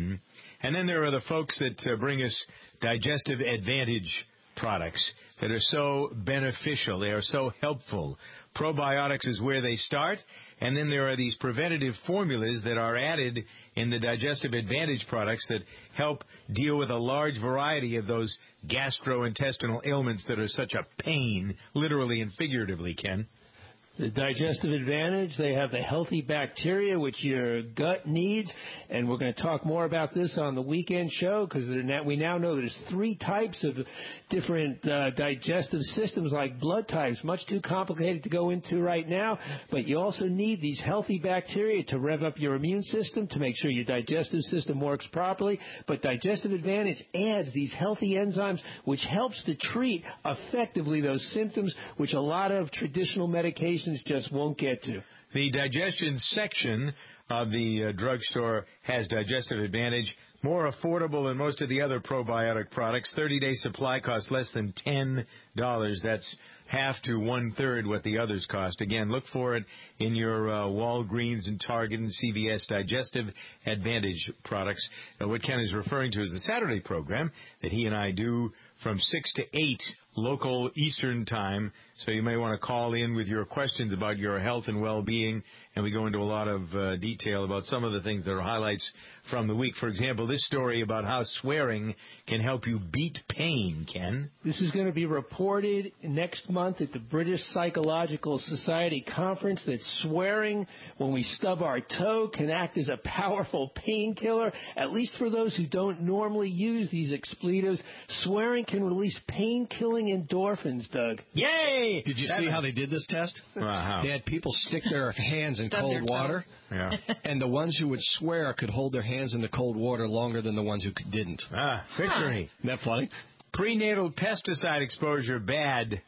And then there are the folks that uh, bring us Digestive Advantage products that are so beneficial. They are so helpful. Probiotics is where they start, and then there are these preventative formulas that are added in the Digestive Advantage products that help deal with a large variety of those gastrointestinal ailments that are such a pain, literally and figuratively, Ken. The Digestive Advantage, they have the healthy bacteria, which your gut needs, and we're going to talk more about this on the weekend show because we now know there's three types of different uh, digestive systems like blood types, much too complicated to go into right now, but you also need these healthy bacteria to rev up your immune system to make sure your digestive system works properly, but Digestive Advantage adds these healthy enzymes which helps to treat effectively those symptoms which a lot of traditional medications just won't get to. The digestion section of the uh, drugstore has Digestive Advantage, more affordable than most of the other probiotic products. thirty-day supply costs less than ten dollars. That's half to one-third what the others cost. Again, look for it in your uh, Walgreens and Target and C V S Digestive Advantage products. Uh, what Ken is referring to is the Saturday program that he and I do from six to eight local Eastern time. So you may want to call in with your questions about your health and well-being, and we go into a lot of uh, detail about some of the things that are highlights from the week. For example, this story about how swearing can help you beat pain, Ken. This is going to be reported next month at the British Psychological Society conference that swearing when we stub our toe can act as a powerful painkiller, at least for those who don't normally use these expletives. Swearing can release pain-killing endorphins, Doug. Yay! Did you see how they did this test? Wow. They had people stick their hands in Stub their cold toe. water. Yeah. And the ones who would swear could hold their hands in the cold water longer than the ones who didn't. Ah, victory. Isn't that funny? Prenatal pesticide exposure bad.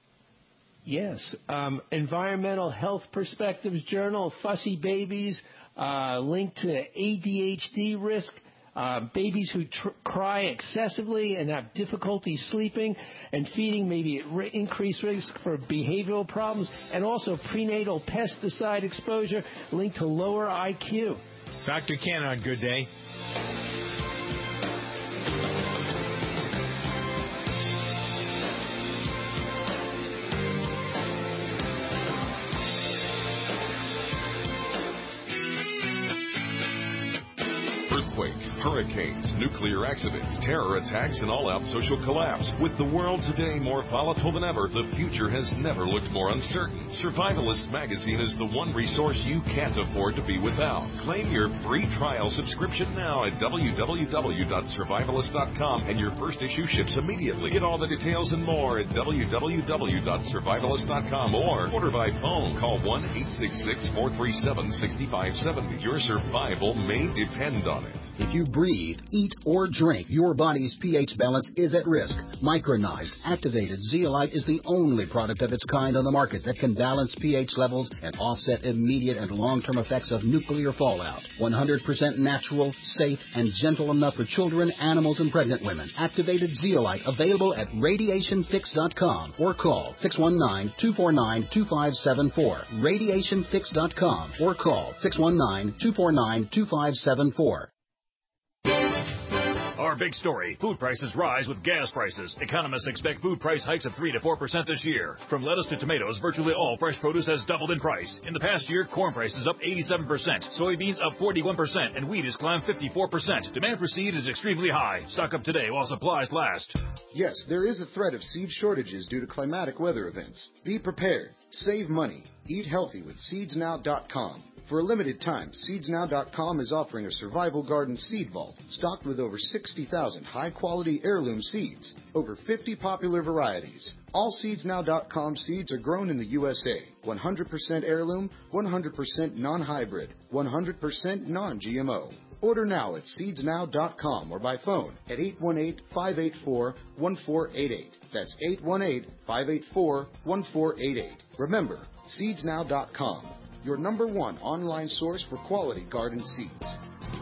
Yes. Um, Environmental Health Perspectives Journal, Fussy Babies, uh, linked to A D H D risk. Uh, babies who tr- cry excessively and have difficulty sleeping and feeding may be at ri- increased risk for behavioral problems, and also prenatal pesticide exposure linked to lower I Q. Doctor Ken on Good Day. Earthquakes, hurricanes, nuclear accidents, terror attacks, and all-out social collapse. With the world today more volatile than ever, the future has never looked more uncertain. Survivalist Magazine is the one resource you can't afford to be without. Claim your free trial subscription now at w w w dot survivalist dot com, and your first issue ships immediately. Get all the details and more at w w w dot survivalist dot com or order by phone. Call one eight six six, four three seven, six five seven zero. Your survival may depend on it. If you breathe, eat, or drink, your body's pH balance is at risk. Micronized, activated zeolite is the only product of its kind on the market that can balance pH levels and offset immediate and long-term effects of nuclear fallout. one hundred percent natural, safe, and gentle enough for children, animals, and pregnant women. Activated zeolite available at radiation fix dot com or call six one nine, two four nine, two five seven four. radiation fix dot com or call six one nine, two four nine, two five seven four. Our big story, food prices rise with gas prices. Economists expect food price hikes of three to four percent this year. From lettuce to tomatoes, virtually all fresh produce has doubled in price. In the past year, corn prices up eighty-seven percent, soybeans up forty-one percent, and wheat has climbed fifty-four percent. Demand for seed is extremely high. Stock up today while supplies last. Yes, there is a threat of seed shortages due to climatic weather events. Be prepared. Save money. Eat healthy with seeds now dot com. For a limited time, seeds now dot com is offering a survival garden seed vault stocked with over sixty thousand high-quality heirloom seeds, over fifty popular varieties. All seeds now dot com seeds are grown in the U S A, one hundred percent heirloom, one hundred percent non-hybrid, one hundred percent non-G M O. Order now at seeds now dot com or by phone at eight one eight, five eight four, one four eight eight. That's eight one eight, five eight four, one four eight eight. Remember, seeds now dot com. Your number one online source for quality garden seeds.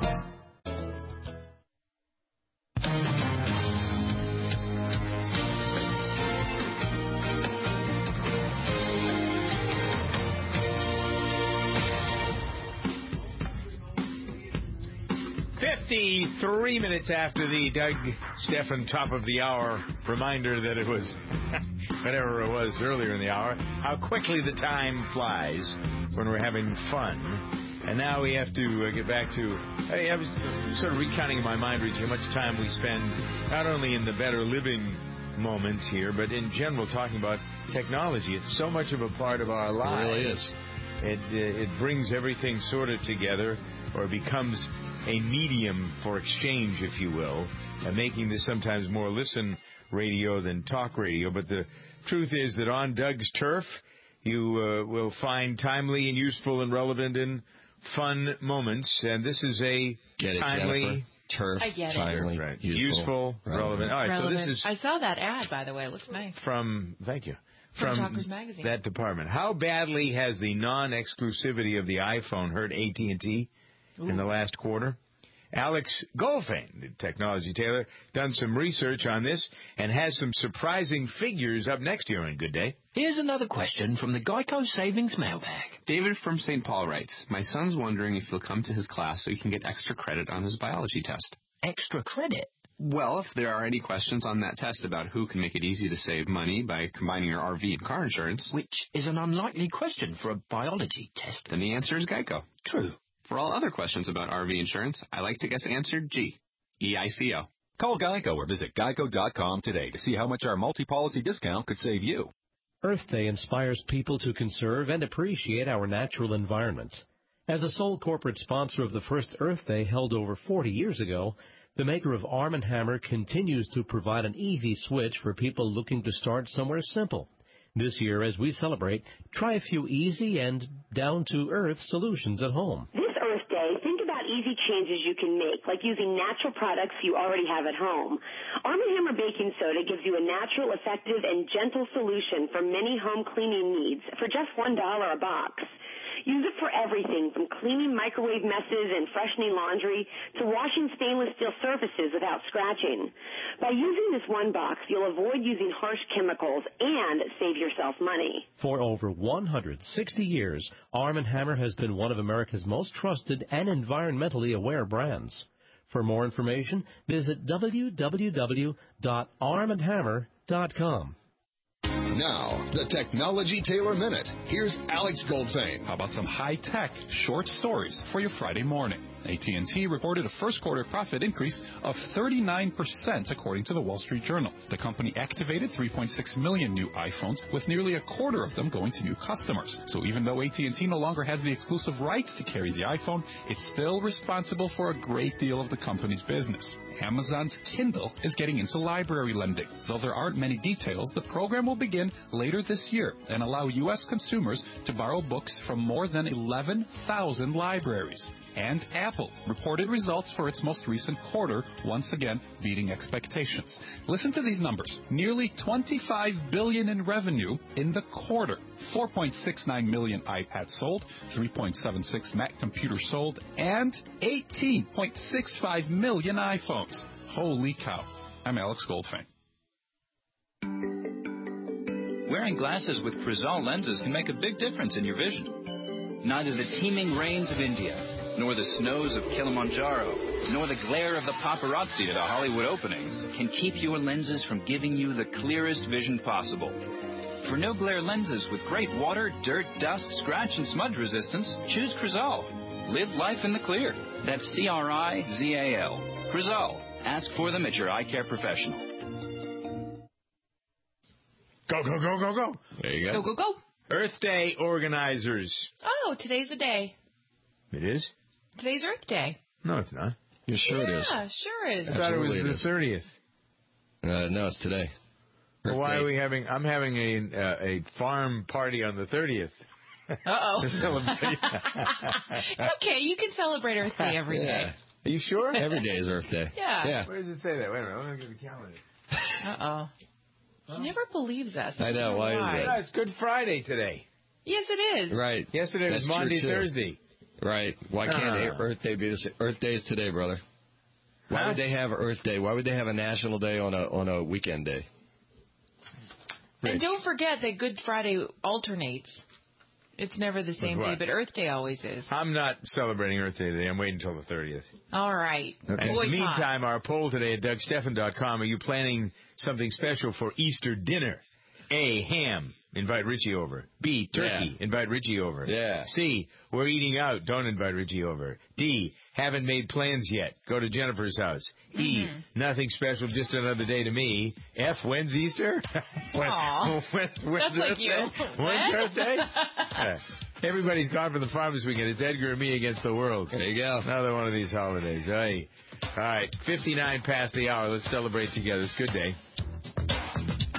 fifty-three minutes after the Doug Stephan top of the hour reminder that it was whatever it was earlier in the hour, how quickly the time flies when we're having fun. And now we have to uh, get back to, I, I was sort of recounting in my mind, Richie, how much time we spend not only in the better living moments here, but in general talking about technology. It's so much of a part of our lives. It really is. It, uh, it brings everything sort of together, or becomes a medium for exchange, if you will, uh, making this sometimes more listen radio than talk radio. But the truth is that on Doug's turf, you uh, will find timely and useful and relevant and fun moments. And this is a Get it, timely, Jennifer. Turf, I get it. timely, right. useful, useful relevant. relevant. All right, relevant. so this is I saw that ad, by the way. It looks nice. from, thank you, From from Talkers Magazine. that department. How badly has the non-exclusivity of the iPhone hurt A T and T in the last quarter? Alex Goldfein, the technology tailor, done some research on this and has some surprising figures up next here on Good Day. Here's another question from the Geico Savings Mailbag. David from Saint Paul writes, my son's wondering if he'll come to his class so he can get extra credit on his biology test. Extra credit? Well, if there are any questions on that test about who can make it easy to save money by combining your R V and car insurance, which is an unlikely question for a biology test, then the answer is Geico. True. For all other questions about R V insurance, I like to guess answer G, E I C O. Call Geico or visit geico dot com today to see how much our multi-policy discount could save you. Earth Day inspires people to conserve and appreciate our natural environment. As the sole corporate sponsor of the first Earth Day held over forty years ago, the maker of Arm and Hammer continues to provide an easy switch for people looking to start somewhere simple. This year, as we celebrate, try a few easy and down-to-earth solutions at home. This Earth Day, think about easy changes you can make, like using natural products you already have at home. Arm and Hammer Baking Soda gives you a natural, effective, and gentle solution for many home cleaning needs for just one dollar a box. Use it for everything from cleaning microwave messes and freshening laundry to washing stainless steel surfaces without scratching. By using this one box, you'll avoid using harsh chemicals and save yourself money. For over one hundred sixty years, Arm and Hammer has been one of America's most trusted and environmentally aware brands. For more information, visit w w w dot arm and hammer dot com. Now, the Technology Tailor Minute. Here's Alex Goldfein. How about some high-tech short stories for your Friday morning? A T and T reported a first quarter profit increase of thirty-nine percent, according to the Wall Street Journal. The company activated three point six million new iPhones, with nearly a quarter of them going to new customers. So even though A T and T no longer has the exclusive rights to carry the iPhone, it's still responsible for a great deal of the company's business. Amazon's Kindle is getting into library lending. Though there aren't many details, the program will begin later this year and allow U S consumers to borrow books from more than eleven thousand libraries. And Apple reported results for its most recent quarter, once again beating expectations. Listen to these numbers. Nearly twenty-five billion dollars in revenue in the quarter. four point six nine million iPads sold, three point seven six Mac computers sold, and eighteen point six five million iPhones. Holy cow. I'm Alex Goldfein. Wearing glasses with Crizal lenses can make a big difference in your vision. Neither the teeming rains of India, nor the snows of Kilimanjaro, nor the glare of the paparazzi at a Hollywood opening can keep your lenses from giving you the clearest vision possible. For no-glare lenses with great water, dirt, dust, scratch, and smudge resistance, choose Crizal. Live life in the clear. That's C R I Z A L. Crizal. Ask for them at your eye care professional. Go, go, go, go, go. There you Go, go, go. Earth Day organizers. Oh, today's the day. It is? Today's Earth Day. No, it's not. You're sure it is? Yeah, sure is. I thought it was Absolutely it the is. thirtieth. Uh, no, it's today. Well, Earth why Day. are we having? I'm having a uh, a farm party on the thirtieth. Uh-oh. To celebrate. It's okay. You can celebrate Earth Day every day. Yeah. Are you sure? Every day is Earth Day. Yeah. Yeah. Where does it say that? Wait a minute. I'm going to get the calendar. Uh-oh. He never believes us. I know. Why is No, that? it's Good Friday today. Yes, it is. Right. Yesterday was That's Monday, true, too. Thursday. Right. Why can't Ah. Earth Day be the same? Earth Day is today, brother. Why Huh? would they have Earth Day? Why would they have a national day on a on a weekend day? And don't forget that Good Friday alternates. It's never the same With day, what? but Earth Day always is. I'm not celebrating Earth Day today. I'm waiting until the thirtieth. All right. And in Boycott. the meantime, our poll today at Doug Stephan dot com, are you planning something special for Easter dinner? A, ham. Invite Richie over. B, turkey. Yeah. Invite Richie over. Yeah. C, we're eating out. Don't invite Richie over. D, haven't made plans yet. Go to Jennifer's house. E, Mhm. nothing special, just another day to me. F, when's Easter? when, Aw. when's, when's That's like Earth you. Day? When's When? Earth Day? Yeah. Everybody's gone for the farm this weekend. It's Edgar and me against the world. There you go. Another one of these holidays. Hey. All right, fifty-nine past the hour. Let's celebrate together. It's a good day.